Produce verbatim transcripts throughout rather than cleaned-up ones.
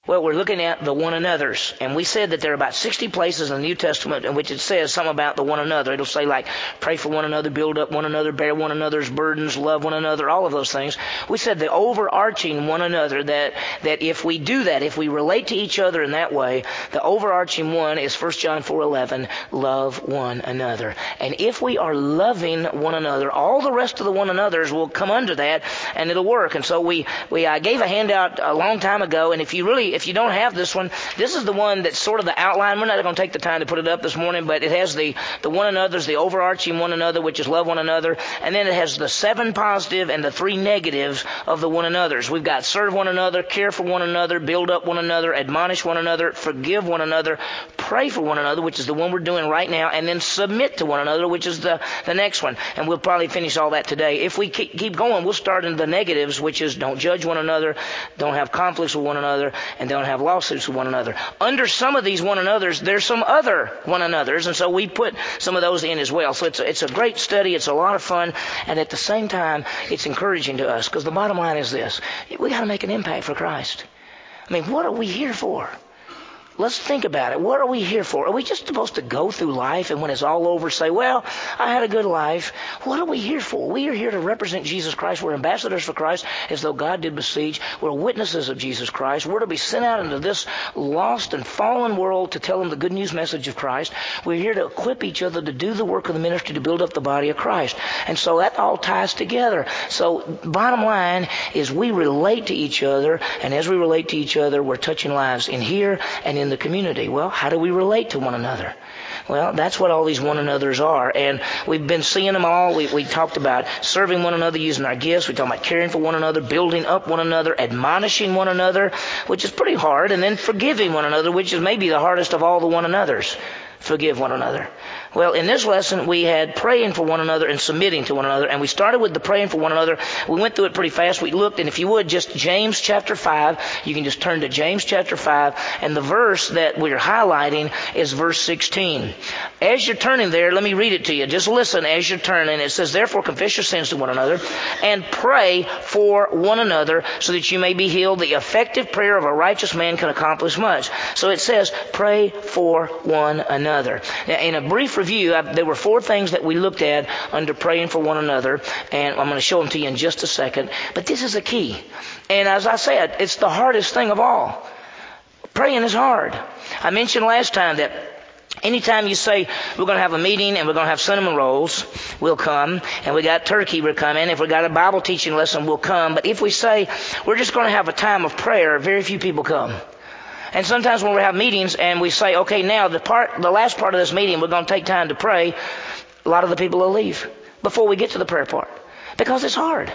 Well, we're looking at the one another's, and we said that there are about sixty places in the New Testament in which it says something about the one another. It'll say like, pray for one another, build up one another, bear one another's burdens, love one another, all of those things. We said the overarching one another, that, that if we do that, if we relate to each other in that way, the overarching one is First John four eleven, love one another. And if we are loving one another, all the rest of the one another's will come under that, and it'll work. And so we, we I gave a handout a long time ago, and if you really If you don't have this one, this is the one that's sort of the outline. We're not going to take the time to put it up this morning, but it has the, the one another's, the overarching one another, which is love one another. And then it has the seven positive and the three negatives of the one another's. We've got serve one another, care for one another, build up one another, admonish one another, forgive one another, pray for one another, which is the one we're doing right now, and then submit to one another, which is the, the next one. And we'll probably finish all that today. If we keep, keep going, we'll start in the negatives, which is don't judge one another, don't have conflicts with one another, and don't have lawsuits with one another. Under some of these one another's, there's some other one another's, and so we put some of those in as well. So it's a, it's a great study. It's a lot of fun, and at the same time, it's encouraging to us, because the bottom line is this: we got to make an impact for Christ. I mean, what are we here for? Let's think about it. What are we here for? Are we just supposed to go through life and when it's all over say, well, I had a good life? What are we here for? We are here to represent Jesus Christ. We're ambassadors for Christ as though God did besiege. We're witnesses of Jesus Christ. We're to be sent out into this lost and fallen world to tell them the good news message of Christ. We're here to equip each other to do the work of the ministry to build up the body of Christ. And so that all ties together. So bottom line is we relate to each other, and as we relate to each other, we're touching lives in here and in the community. Well, how do we relate to one another? Well, that's what all these one another's are. And we've been seeing them all. We, we talked about serving one another using our gifts. We talked about caring for one another, building up one another, admonishing one another, which is pretty hard, and then forgiving one another, which is maybe the hardest of all the one another's. Forgive one another. Well, in this lesson, we had praying for one another and submitting to one another. And we started with the praying for one another. We went through it pretty fast. We looked, and if you would, just James chapter five. You can just turn to James chapter five. And the verse that we're highlighting is verse sixteen. As you're turning there, let me read it to you. Just listen as you're turning. It says, therefore confess your sins to one another and pray for one another so that you may be healed. The effective prayer of a righteous man can accomplish much. So it says, pray for one another. Now, in a brief review, I, there were four things that we looked at under praying for one another, and I'm going to show them to you in just a second. But this is a key. And as I said, it's the hardest thing of all. Praying is hard. I mentioned last time that anytime you say, we're going to have a meeting and we're going to have cinnamon rolls, we'll come. And we got turkey, we're coming. If we got a Bible teaching lesson, we'll come. But if we say, we're just going to have a time of prayer, very few people come. And sometimes when we have meetings and we say, okay, now the part, the last part of this meeting, we're going to take time to pray, a lot of the people will leave before we get to the prayer part, because it's hard.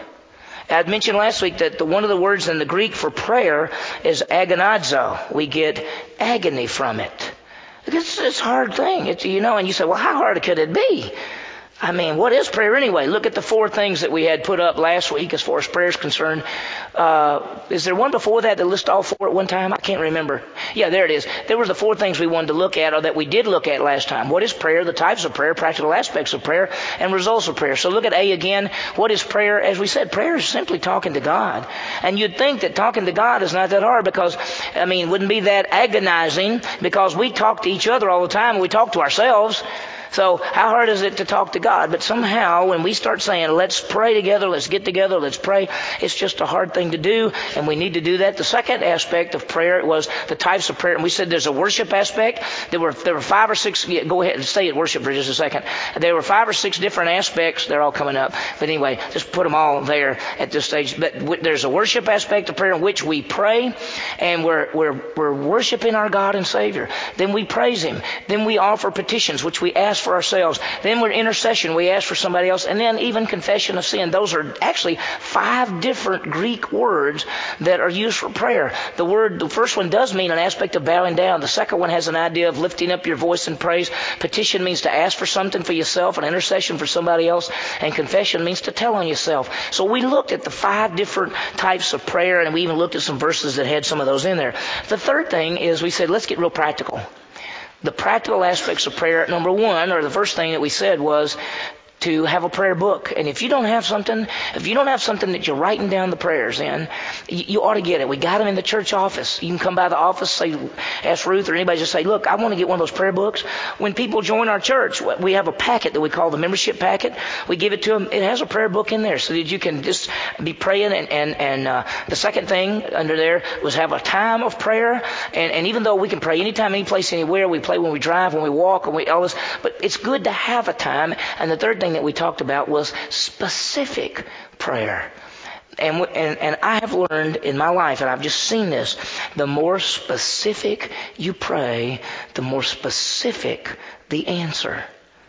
I mentioned last week that the, one of the words in the Greek for prayer is agonizo. We get agony from it. It's, it's a hard thing, it's, you know, and you say, well, how hard could it be? I mean, what is prayer anyway? Look at the four things that we had put up last week as far as prayer is concerned. Uh, is there one before that that lists all four at one time? I can't remember. Yeah, there it is. There were the four things we wanted to look at, or that we did look at last time. What is prayer? The types of prayer, practical aspects of prayer, and results of prayer. So look at A again. What is prayer? As we said, prayer is simply talking to God. And you'd think that talking to God is not that hard because, I mean, wouldn't be that agonizing because we talk to each other all the time. We talk to ourselves. So how hard is it to talk to God? But somehow when we start saying, let's pray together, let's get together, let's pray, it's just a hard thing to do, and we need to do that. The second aspect of prayer was the types of prayer. And we said there's a worship aspect. There were there were five or six, yeah, go ahead and stay at worship for just a second. There were five or six different aspects. They're all coming up. But anyway, just put them all there at this stage. But w- there's a worship aspect of prayer in which we pray, and we're, we're, we're worshiping our God and Savior. Then we praise Him. Then we offer petitions, which we ask for ourselves. Then we're intercession. We ask for somebody else. And then even confession of sin. Those are actually five different Greek words that are used for prayer. The word, the first one does mean an aspect of bowing down. The second one has an idea of lifting up your voice in praise. Petition means to ask for something for yourself. And intercession for somebody else. And confession means to tell on yourself. So we looked at the five different types of prayer, and we even looked at some verses that had some of those in there. The third thing is we said, let's get real practical. The practical aspects of prayer, number one, or the first thing that we said was to have a prayer book. And if you don't have something, if you don't have something that you're writing down the prayers in, you, you ought to get it. We got them in the church office. You can come by the office, say, ask Ruth or anybody, just say, look, I want to get one of those prayer books. When people join our church, we have a packet that we call the membership packet. We give it to them. It has a prayer book in there so that you can just be praying. And, and, and uh, the second thing under there was have a time of prayer. And, and even though we can pray anytime, any place, anywhere, we pray when we drive, when we walk, and we all this, but it's good to have a time. And the third thing that we talked about was specific prayer. And, and and I have learned in my life, and I've just seen this, the more specific you pray, the more specific the answer.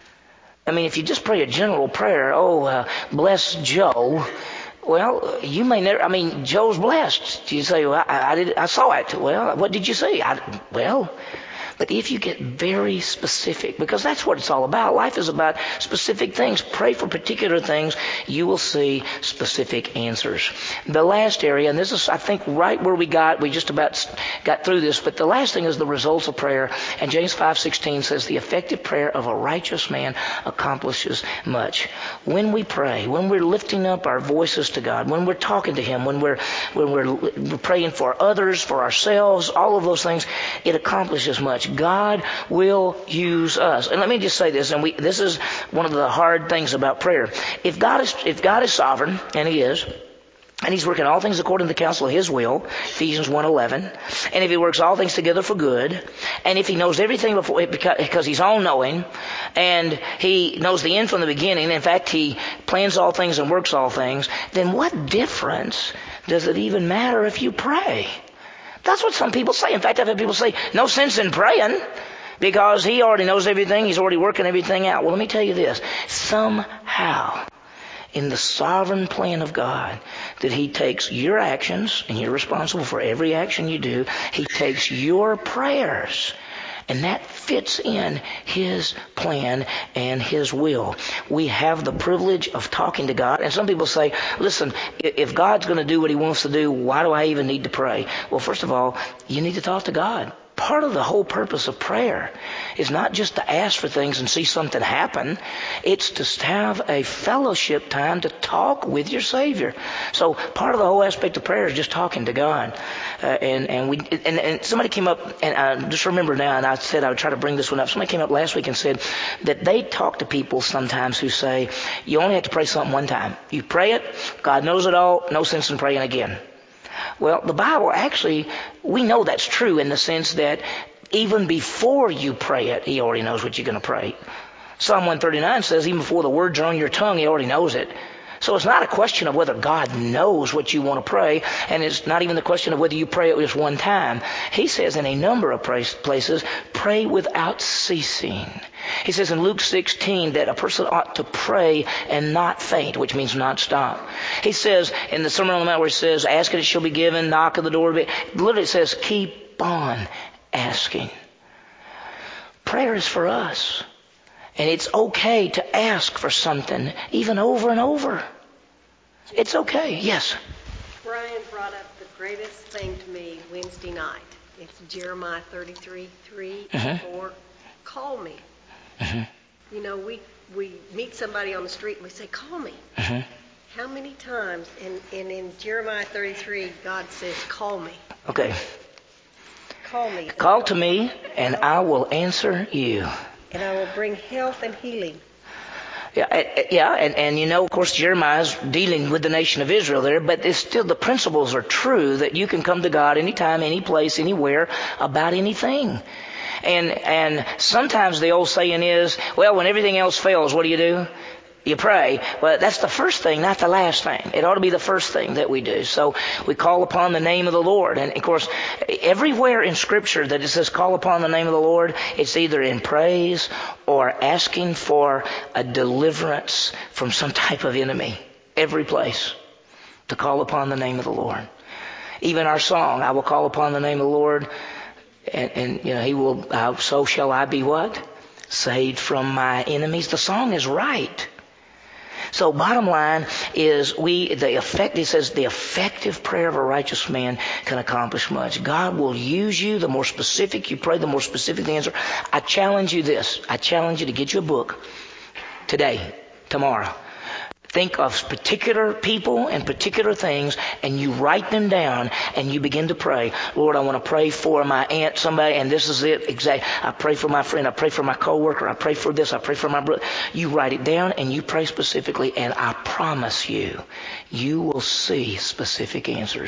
I mean, if you just pray a general prayer, oh, uh, bless Joe, well, you may never, I mean, Joe's blessed. You say, well, I, I, did, I saw it. Well, what did you see? I, well... But if you get very specific, because that's what it's all about. Life is about specific things. Pray for particular things. You will see specific answers. The last area, and this is, I think, right where we got, we just about got through this, but the last thing is the results of prayer. And James five sixteen says, the effective prayer of a righteous man accomplishes much. When we pray, when we're lifting up our voices to God, when we're talking to Him, when we're, when we're praying for others, for ourselves, all of those things, it accomplishes much. God will use us. And let me just say this, and we, this is one of the hard things about prayer. If God is, if God is sovereign, and He is, and He's working all things according to the counsel of His will, Ephesians one eleven, and if He works all things together for good, and if He knows everything before, because, because He's all-knowing, and He knows the end from the beginning, in fact, He plans all things and works all things, then what difference does it even matter if you pray? That's what some people say. In fact, I've had people say, no sense in praying because He already knows everything. He's already working everything out. Well, let me tell you this. Somehow, in the sovereign plan of God, that He takes your actions, and you're responsible for every action you do. He takes your prayers, and that fits in His plan and His will. We have the privilege of talking to God. And some people say, listen, if God's going to do what He wants to do, why do I even need to pray? Well, first of all, you need to talk to God. Part of the whole purpose of prayer is not just to ask for things and see something happen. It's to have a fellowship time to talk with your Savior. So part of the whole aspect of prayer is just talking to God. Uh, and and we and, and somebody came up, and I just remember now, and I said I would try to bring this one up. Somebody came up last week and said that they talk to people sometimes who say, you only have to pray something one time. You pray it, God knows it all, no sense in praying again. Well, the Bible actually, we know that's true in the sense that even before you pray it, He already knows what you're going to pray. Psalm one thirty-nine says even before the words are on your tongue, He already knows it. So it's not a question of whether God knows what you want to pray, and it's not even the question of whether you pray it just one time. He says in a number of places, pray without ceasing. He says in Luke sixteen that a person ought to pray and not faint, which means not stop. He says in the Sermon on the Mount where He says, ask and it shall be given, knock at the door. It literally says, keep on asking. Prayer is for us. And it's okay to ask for something, even over and over. It's okay. Yes? Brian brought up the greatest thing to me Wednesday night. It's Jeremiah thirty-three, three and uh-huh. four. Call me. Uh-huh. You know, we, we meet somebody on the street and we say, call me. Uh-huh. How many times in, in, in Jeremiah thirty-three, God says, call me. Okay. Call me. Call to me and I will answer you. And I will bring health and healing. Yeah, yeah, and, and you know, of course, Jeremiah's dealing with the nation of Israel there, but it's still the principles are true that you can come to God anytime, any place, anywhere about anything. And and sometimes the old saying is, well, when everything else fails, what do you do? You pray. Well, that's the first thing, not the last thing. It ought to be the first thing that we do. So we call upon the name of the Lord. And of course, everywhere in Scripture that it says call upon the name of the Lord, it's either in praise or asking for a deliverance from some type of enemy. Every place to call upon the name of the Lord. Even our song, I will call upon the name of the Lord, and, and you know, He will, uh, so shall I be what? Saved from my enemies. The song is right. So bottom line is we, the effect, it says the effective prayer of a righteous man can accomplish much. God will use you. The more specific you pray, the more specific the answer. I challenge you this. I challenge you to get you a book today. tomorrow. Think of particular people and particular things, and you write them down, and you begin to pray. Lord, I want to pray for my aunt, somebody, and this is it. Exactly. I pray for my friend. I pray for my coworker. I pray for this. I pray for my brother. You write it down, and you pray specifically, and I promise you, you will see specific answers.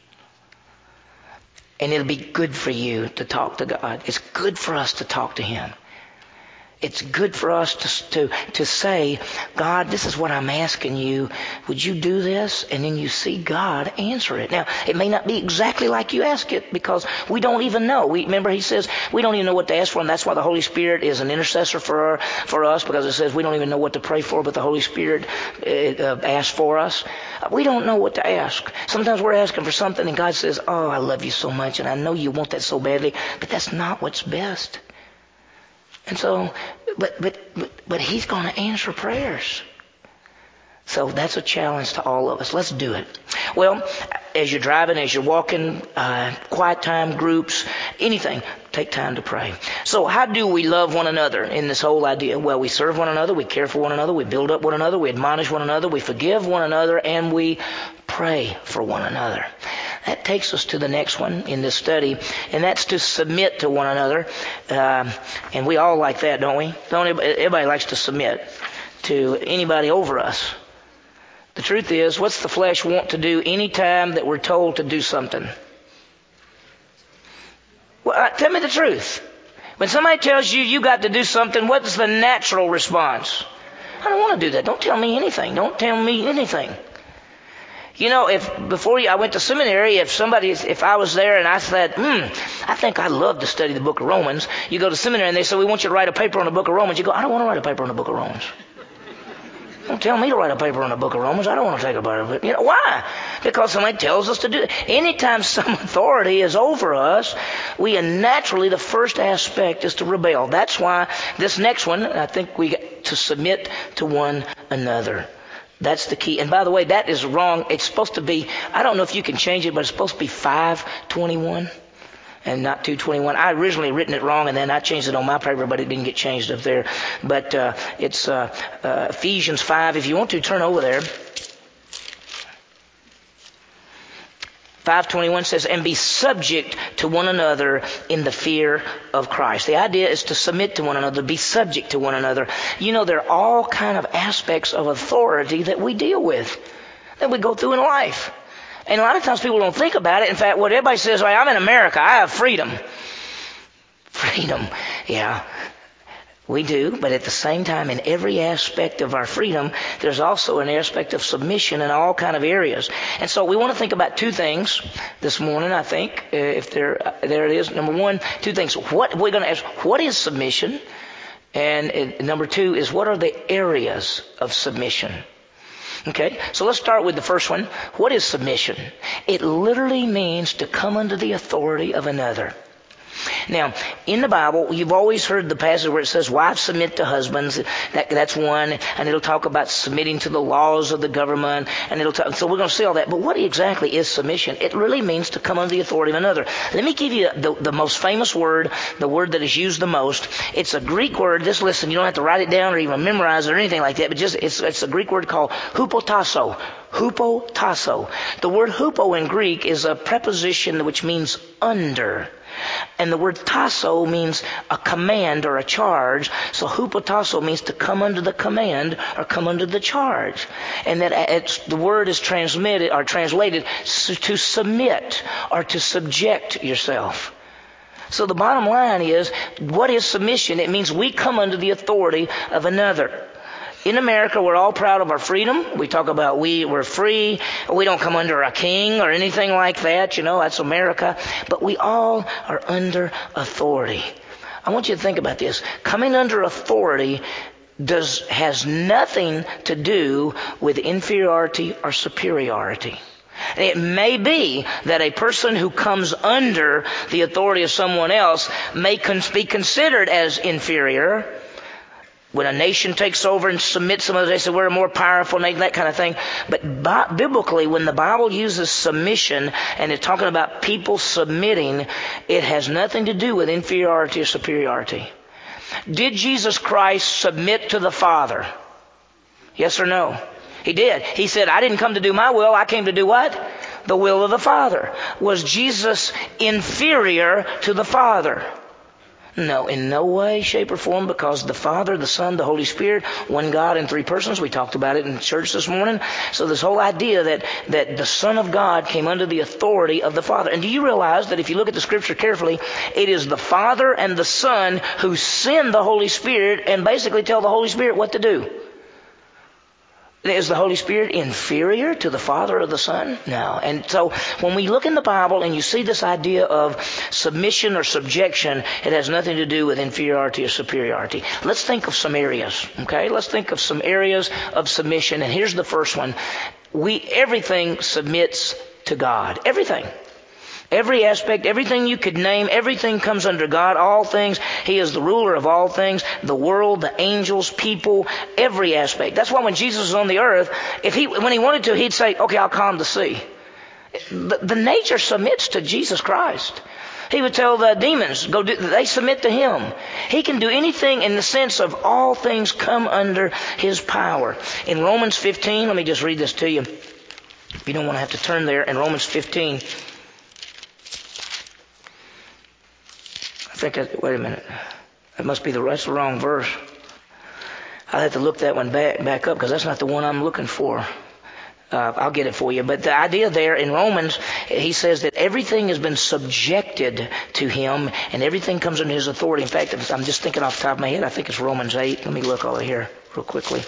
And it'll be good for you to talk to God. It's good for us to talk to Him. It's good for us to, to, to say, God, this is what I'm asking you. Would you do this? And then you see God answer it. Now, it may not be exactly like you ask it because we don't even know. We, remember, he says we don't even know what to ask for, and that's why the Holy Spirit is an intercessor for our, for us, because it says we don't even know what to pray for, but the Holy Spirit uh, asks for us. We don't know what to ask. Sometimes we're asking for something, and God says, oh, I love you so much, and I know you want that so badly, but that's not what's best. And so, but, but, but, but He's going to answer prayers. So that's a challenge to all of us. Let's do it. Well, as you're driving, as you're walking, uh, quiet time, groups, anything, take time to pray. So how do we love one another in this whole idea? Well, we serve one another, we care for one another, we build up one another, we admonish one another, we forgive one another, and we pray for one another. That takes us to the next one in this study, and that's to submit to one another. Uh, and we all like that, don't we? Don't everybody, everybody likes to submit to anybody over us. The truth is, what's the flesh want to do any time that we're told to do something? Well, uh, tell me the truth. When somebody tells you you got to do something, what's the natural response? I don't want to do that. Don't tell me anything. Don't tell me anything. You know, if before I went to seminary, if somebody, if I was there and I said, hmm, I think I'd love to study the book of Romans, you go to seminary and they say, we want you to write a paper on the book of Romans. You go, I don't want to write a paper on the book of Romans. Don't tell me to write a paper on the book of Romans. I don't want to take a part of it. You know, why? Because somebody tells us to do it. Anytime some authority is over us, we naturally, the first aspect is to rebel. That's why this next one, I think we get to submit to one another. That's the key. And by the way, that is wrong. It's supposed to be, I don't know if you can change it, but it's supposed to be five twenty-one and not two twenty-one. I originally written it wrong, and then I changed it on my paper, but it didn't get changed up there. But uh, it's uh, uh, Ephesians five. If you want to, turn over there. five twenty-one says, and be subject to one another in the fear of Christ. The idea is to submit to one another, be subject to one another. You know, there are all kind of aspects of authority that we deal with, that we go through in life. And a lot of times people don't think about it. In fact, what everybody says, well, I'm in America, I have freedom. Freedom, yeah. We do, but at the same time, in every aspect of our freedom, there's also an aspect of submission in all kind of areas. And so we want to think about two things this morning, I think, uh, if there, uh, there it is. Number one, two things. What we're going to ask, what is submission? And uh, number two is, what are the areas of submission? Okay, so let's start with the first one. What is submission? It literally means to come under the authority of another. Now, in the Bible, you've always heard the passage where it says, wives submit to husbands. That, that's one. And it'll talk about submitting to the laws of the government. And it'll talk, so we're going to see all that. But what exactly is submission? It really means to come under the authority of another. Let me give you the, the most famous word, the word that is used the most. It's a Greek word. Just listen, you don't have to write it down or even memorize it or anything like that. But just it's, it's a Greek word called hupotasso. Hupotasso. The word hupo in Greek is a preposition which means under. And the word tasso means a command or a charge. So hupotasso means to come under the command or come under the charge. And that it's, the word is transmitted or translated to submit or to subject yourself. So the bottom line is, what is submission? It means we come under the authority of another. In America, we're all proud of our freedom. We talk about we, we're free. We don't come under a king or anything like that. You know, that's America. But we all are under authority. I want you to think about this. Coming under authority does has nothing to do with inferiority or superiority. It may be that a person who comes under the authority of someone else may be considered as inferior. When a nation takes over and submits them, they say we're a more powerful nation, that kind of thing. But bi- biblically, when the Bible uses submission and it's talking about people submitting, it has nothing to do with inferiority or superiority. Did Jesus Christ submit to the Father? Yes or no? He did. He said, I didn't come to do my will. I came to do what? The will of the Father. Was Jesus inferior to the Father? No, in no way, shape, or form, because the Father, the Son, the Holy Spirit, one God in three persons. We talked about it in church this morning. So this whole idea that, that the Son of God came under the authority of the Father. And do you realize that if you look at the Scripture carefully, it is the Father and the Son who send the Holy Spirit and basically tell the Holy Spirit what to do? Is the Holy Spirit inferior to the Father or the Son? No. And so when we look in the Bible and you see this idea of submission or subjection, it has nothing to do with inferiority or superiority. Let's think of some areas, okay? Let's think of some areas of submission. And here's the first one. We, everything submits to God. Everything. Every aspect, everything you could name, everything comes under God, all things. He is the ruler of all things, the world, the angels, people, every aspect. That's why when Jesus was on the earth, if he, when he wanted to, he'd say, okay, I'll calm the sea. The, the nature submits to Jesus Christ. He would tell the demons, go do, they submit to him. He can do anything in the sense of all things come under his power. In Romans fifteen, let me just read this to you. If you don't want to have to turn there, in Romans fifteen, I think, I, wait a minute. That must be the, that's the wrong verse. I'll have to look that one back, back up because that's not the one I'm looking for. Uh, I'll get it for you. But the idea there in Romans, he says that everything has been subjected to him and everything comes under his authority. In fact, I'm just thinking off the top of my head, I think it's Romans eight. Let me look over here real quickly.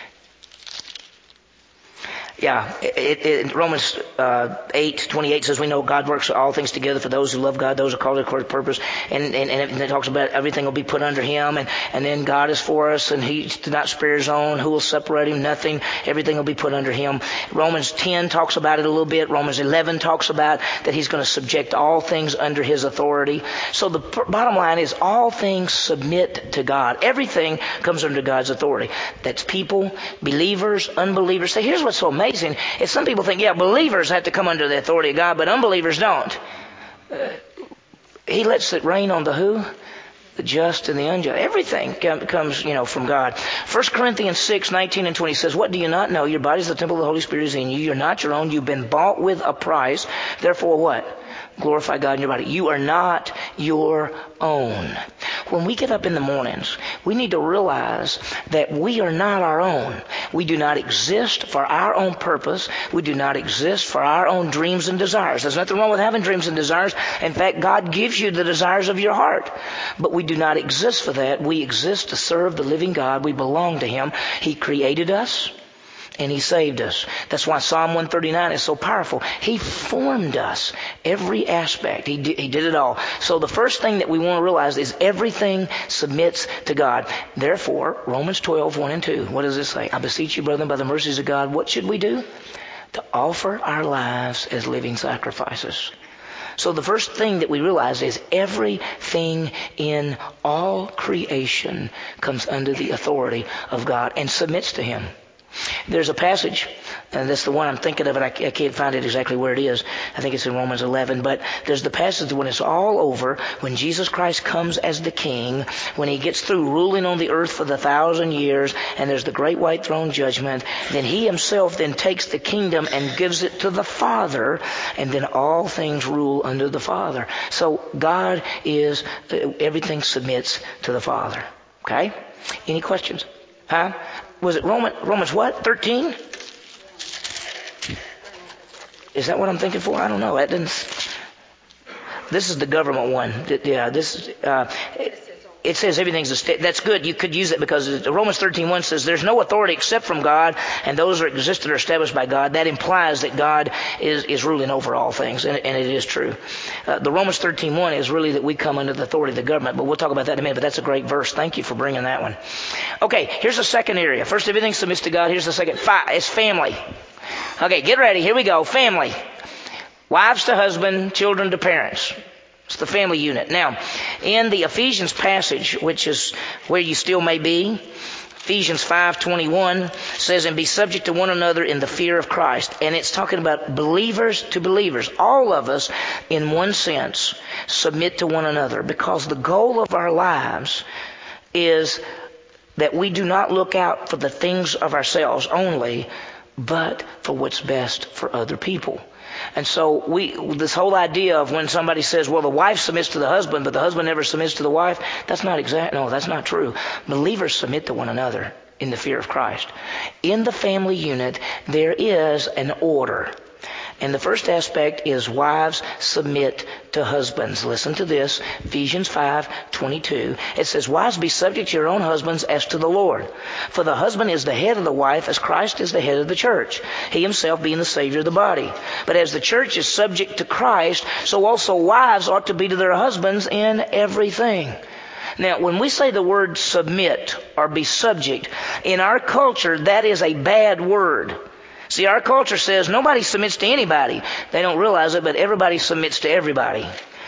Yeah, it, it, Romans uh, eight twenty-eight says we know God works all things together for those who love God, those who are called according to purpose. And, and, and it talks about everything will be put under him. And, and then God is for us and he did not spare his own. Who will separate him? Nothing. Everything will be put under him. Romans ten talks about it a little bit. Romans eleven talks about that he's going to subject all things under his authority. So the p- bottom line is all things submit to God. Everything comes under God's authority. That's people, believers, unbelievers. So here's what's so amazing. Is some people think, yeah, believers have to come under the authority of God, but unbelievers don't. Uh, he lets it rain on the who? The just and the unjust. Everything comes, you know, from God. First Corinthians six nineteen and twenty says, what do you not know? Your body is the temple of the Holy Spirit is in you. You're not your own. You've been bought with a price. Therefore what? Glorify God in your body. You are not your own. When we get up in the mornings, we need to realize that we are not our own. We do not exist for our own purpose. We do not exist for our own dreams and desires. There's nothing wrong with having dreams and desires. In fact, God gives you the desires of your heart. But we do not exist for that. We exist to serve the living God. We belong to him. He created us. And he saved us. That's why Psalm one thirty-nine is so powerful. He formed us. Every aspect. He did, he did it all. So the first thing that we want to realize is everything submits to God. Therefore, Romans twelve, one and two. What does it say? I beseech you, brethren, by the mercies of God, what should we do? To offer our lives as living sacrifices. So the first thing that we realize is everything in all creation comes under the authority of God and submits to him. There's a passage, and that's the one I'm thinking of, and I can't find it exactly where it is. I think it's in Romans eleven, but there's the passage when it's all over, when Jesus Christ comes as the King, when he gets through ruling on the earth for the thousand years, and there's the great white throne judgment, then he himself then takes the kingdom and gives it to the Father, and then all things rule under the Father. So God is, everything submits to the Father. Okay? Any questions? Huh? Was it Roman, Romans what? thirteen? Is that what I'm thinking for? I don't know. That didn't. This is the government one. Yeah, this. Uh, it, it says everything's a state. That's good. You could use it because Romans thirteen one says there's no authority except from God, and those are existed or established by God. That implies that God is, is ruling over all things, and, and it is true. Uh, the Romans thirteen one is really that we come under the authority of the government, but we'll talk about that in a minute. But that's a great verse. Thank you for bringing that one. Okay, here's the second area. First, everything submits to God. Here's the second. Five, it's family. Okay, get ready. Here we go. Family. Wives to husband, children to parents. It's the family unit. Now, in the Ephesians passage, which is where you still may be, Ephesians five twenty-one says, and be subject to one another in the fear of Christ. And it's talking about believers to believers. All of us, in one sense, submit to one another because the goal of our lives is that we do not look out for the things of ourselves only, but for what's best for other people. And so we, this whole idea of when somebody says, well, the wife submits to the husband, but the husband never submits to the wife, that's not exact. No, that's not true. Believers submit to one another in the fear of Christ. In the family unit, there is an order. And the first aspect is wives submit to husbands. Listen to this, Ephesians five twenty-two. It says, wives, be subject to your own husbands as to the Lord. For the husband is the head of the wife, as Christ is the head of the church, he himself being the Savior of the body. But as the church is subject to Christ, so also wives ought to be to their husbands in everything. Now, when we say the word submit or be subject, in our culture, that is a bad word. See, our culture says nobody submits to anybody. They don't realize it, but everybody submits to everybody.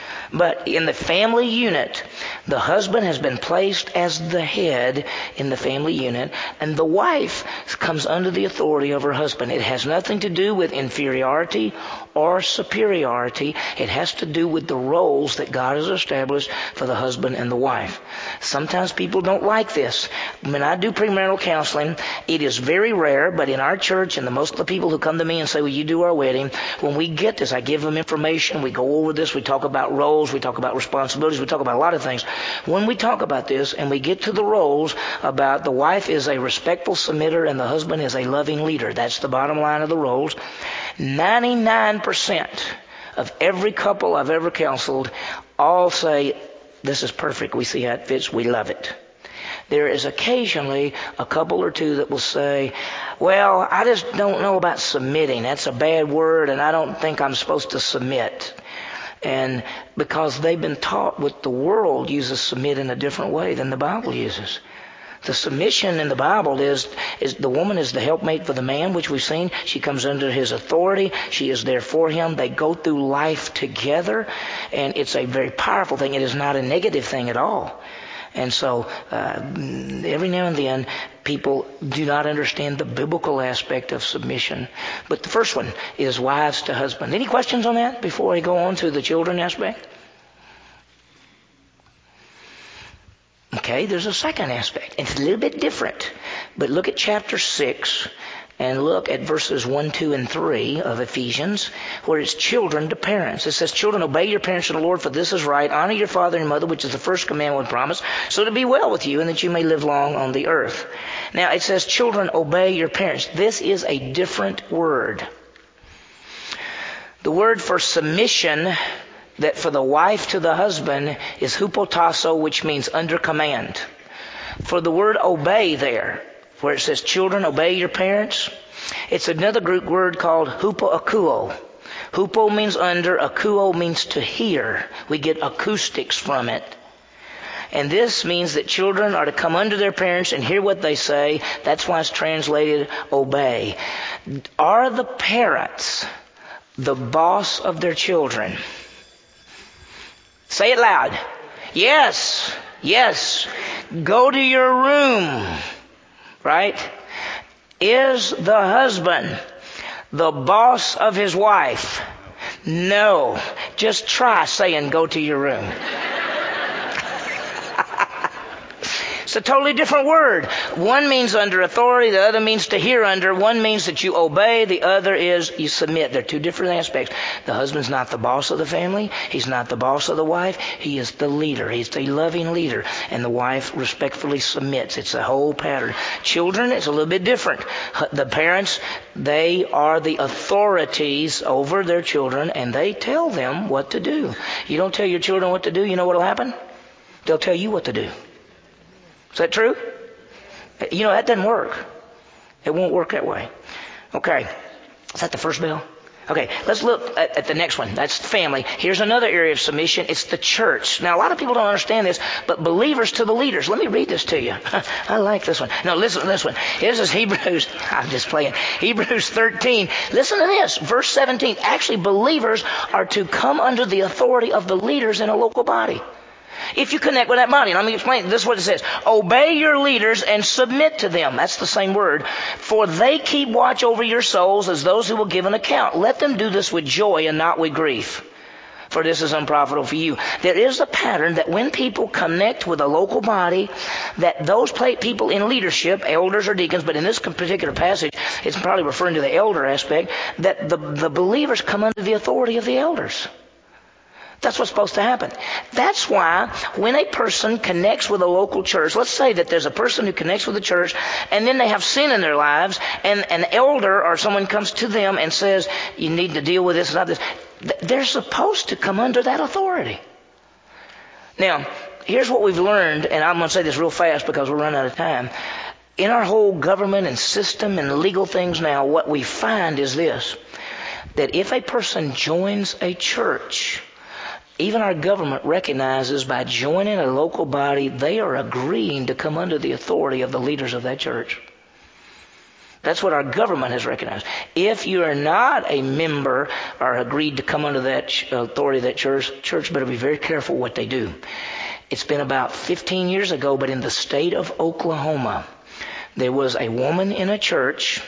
But in the family unit, the husband has been placed as the head in the family unit, and the wife comes under the authority of her husband. It has nothing to do with inferiority or superiority. It has to do with the roles that God has established for the husband and the wife. Sometimes people don't like this. When I do premarital counseling, it is very rare, but in our church and the most of the people who come to me and say, will you do our wedding? When we get this, I give them information. We go over this. We talk about roles. We talk about responsibilities. We talk about a lot of things. When we talk about this and we get to the roles about the wife is a respectful submitter and the husband is a loving leader. That's the bottom line of the roles. ninety-nine percent of every couple I've ever counseled all say, this is perfect. We see how it fits. We love it. There is occasionally a couple or two that will say, well, I just don't know about submitting. That's a bad word and I don't think I'm supposed to submit. And because they've been taught what the world uses submit in a different way than the Bible uses. The submission in the Bible is, is the woman is the helpmate for the man, which we've seen. She comes under his authority. She is there for him. They go through life together. And it's a very powerful thing. It is not a negative thing at all. And so uh, every now and then people do not understand the biblical aspect of submission. But the first one is wives to husband. Any questions on that before I go on to the children aspect? Okay, there's a second aspect. It's a little bit different. But look at chapter six and look at verses one, two, and three of Ephesians, where it's children to parents. It says, children, obey your parents in the Lord, for this is right. Honor your father and mother, which is the first commandment with promise, so to be well with you and that you may live long on the earth. Now, it says, children, obey your parents. This is a different word. The word for submission that for the wife to the husband is hupotasso, which means under command. For the word obey there, where it says, children, obey your parents, it's another Greek word called hupoakuo. Hupo means under, akuo means to hear. We get acoustics from it. And this means that children are to come under their parents and hear what they say. That's why it's translated obey. Are the parents the boss of their children? Say it loud. Yes. Yes. Go to your room. Right? Is the husband the boss of his wife? No. Just try saying go to your room. It's a totally different word. One means under authority, the other means to hear under. One means that you obey, the other is you submit. They're two different aspects. The husband's not the boss of the family. He's not the boss of the wife. He is the leader. He's the loving leader. And the wife respectfully submits. It's a whole pattern. Children, it's a little bit different. The parents, they are the authorities over their children, and they tell them what to do. You don't tell your children what to do, you know what will happen? They'll tell you what to do. Is that true? You know, that doesn't work. It won't work that way. Okay. Is that the first bell? Okay, let's look at, at the next one. That's family. Here's another area of submission. It's the church. Now, a lot of people don't understand this, but believers to the leaders. Let me read this to you. I like this one. No, listen to this one. This is Hebrews. I'm just playing. Hebrews thirteen. Listen to this. Verse seventeen. Actually, believers are to come under the authority of the leaders in a local body. If you connect with that body, let me explain. This is what it says. Obey your leaders and submit to them. That's the same word. For they keep watch over your souls as those who will give an account. Let them do this with joy and not with grief. for this is unprofitable for you. There is a pattern that when people connect with a local body, that those people in leadership, elders or deacons, but in this particular passage, it's probably referring to the elder aspect, that the, the believers come under the authority of the elders. That's what's supposed to happen. That's why when a person connects with a local church, let's say that there's a person who connects with the church and then they have sin in their lives and an elder or someone comes to them and says, you need to deal with this and not this. They're supposed to come under that authority. Now, here's what we've learned, and I'm going to say this real fast because we're running out of time. In our whole government and system and legal things now, what we find is this, that if a person joins a church, even our government recognizes by joining a local body, they are agreeing to come under the authority of the leaders of that church. That's what our government has recognized. If you are not a member or agreed to come under that authority of that church, church better be very careful what they do. It's been about fifteen years ago, but in the state of Oklahoma, there was a woman in a church.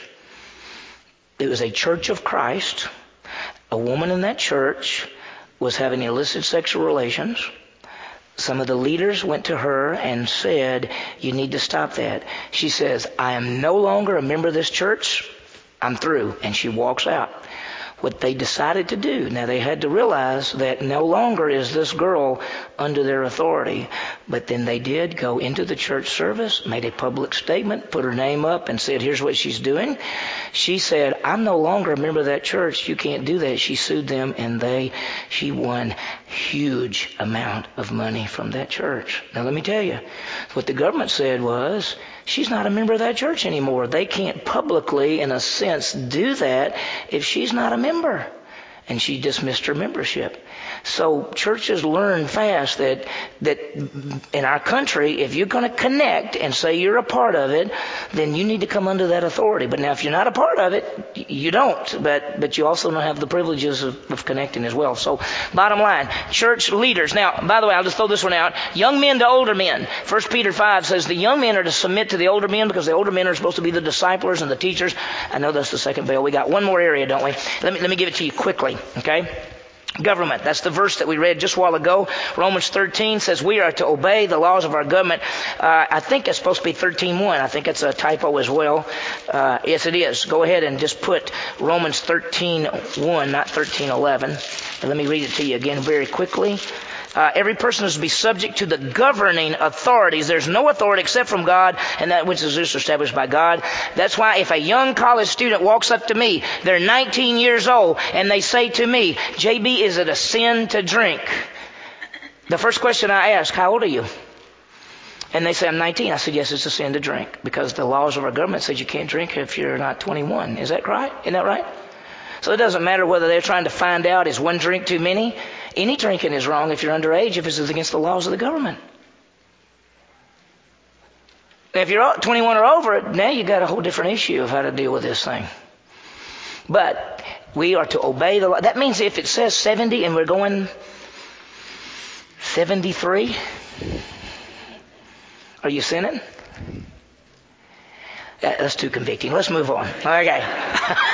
It was a Church of Christ. A woman in that church was having illicit sexual relations. Some of the leaders went to her and said, you need to stop that. She says, I am no longer a member of this church. I'm through. And she walks out. What they decided to do, now they had to realize that no longer is this girl under their authority, but then they did go into the church service, made a public statement, put her name up and said, here's what she's doing. She said, I'm no longer a member of that church. You can't do that. She sued them and they, she won huge amount of money from that church. Now let me tell you, what the government said was, she's not a member of that church anymore. They can't publicly, in a sense, do that if she's not a member. And she dismissed her membership. So churches learn fast that that in our country, if you're going to connect and say you're a part of it, then you need to come under that authority. But now if you're not a part of it, you don't. But but you also don't have the privileges of, of connecting as well. So bottom line, church leaders. Now, by the way, I'll just throw this one out. Young men to older men. First Peter five says the young men are to submit to the older men because the older men are supposed to be the disciplers and the teachers. I know that's the second bell. We got one more area, don't we? Let me let me give it to you quickly. Okay? Government. That's the verse that we read just a while ago. Romans thirteen says we are to obey the laws of our government. Uh, I think it's supposed to be thirteen one. I think it's a typo as well. Uh, yes, it is. Go ahead and just put Romans thirteen one, not thirteen eleven. And let me read it to you again very quickly. Uh, every person is to be subject to the governing authorities. There's no authority except from God, and that which is established by God. That's why if a young college student walks up to me, they're nineteen years old, and they say to me, J B, is it a sin to drink? The first question I ask, how old are you? And they say, I'm nineteen. I said, yes, it's a sin to drink, because the laws of our government says you can't drink if you're not twenty-one. Is that right? Isn't that right? So it doesn't matter whether they're trying to find out, is one drink too many? Any drinking is wrong if you're underage, if it's against the laws of the government. Now, if you're twenty-one or over, now you got a whole different issue of how to deal with this thing. But we are to obey the law. That means if it says seventy and we're going seventy-three, are you sinning? That's too convicting. Let's move on. Okay.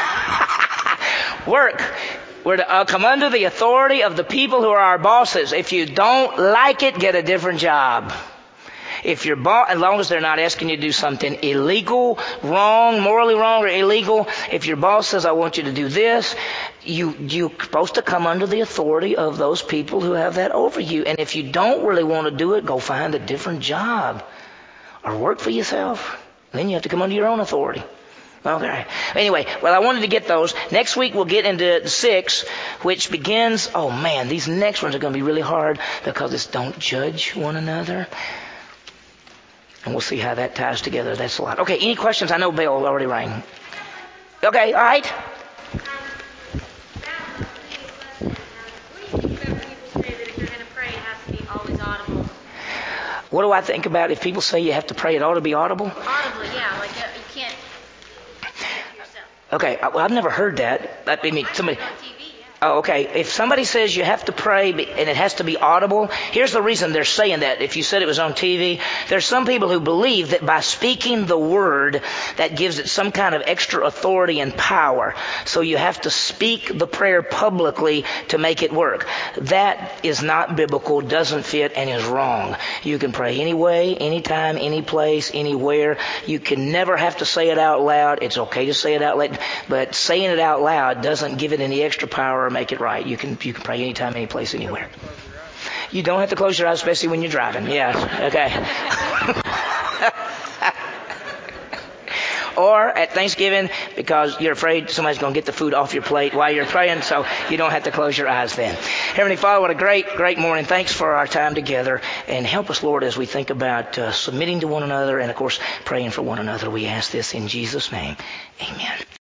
Work. We're to uh, come under the authority of the people who are our bosses. If you don't like it, get a different job. If your boss, as long as they're not asking you to do something illegal, wrong, morally wrong or illegal, if your boss says, I want you to do this, you, you're supposed to come under the authority of those people who have that over you. And if you don't really want to do it, go find a different job or work for yourself. Then you have to come under your own authority. Okay. Anyway, well, I wanted to get those. Next week we'll get into six, which begins, oh man, these next ones are going to be really hard because it's don't judge one another. And we'll see how that ties together. That's a lot. Okay, any questions? I know Bill already rang. Okay, all right. What do I think about if people say you have to pray, it ought to be audible? Audibly, yeah. Like uh, you can't. Okay, well, I've never heard that. I mean, somebody. On T V, yeah. Oh, okay. If somebody says you have to pray and it has to be audible, here's the reason they're saying that. If you said it was on T V, there's some people who believe that by speaking the word, that gives it some kind of extra authority and power. So you have to speak the prayer publicly to make it work. That is not biblical, doesn't fit, and is wrong. You can pray anyway, anytime, any place, anywhere. You can never have to say it out loud. It's okay to say it out loud, but saying it out loud doesn't give it any extra power or make it right. You can you can pray anytime, any place, anywhere. You don't have to close your eyes, especially when you're driving. Yeah, okay. Or at Thanksgiving, because you're afraid somebody's going to get the food off your plate while you're praying, so you don't have to close your eyes then. Heavenly Father, what a great, great morning. Thanks for our time together. And help us, Lord, as we think about uh, submitting to one another and, of course, praying for one another. We ask this in Jesus' name. Amen.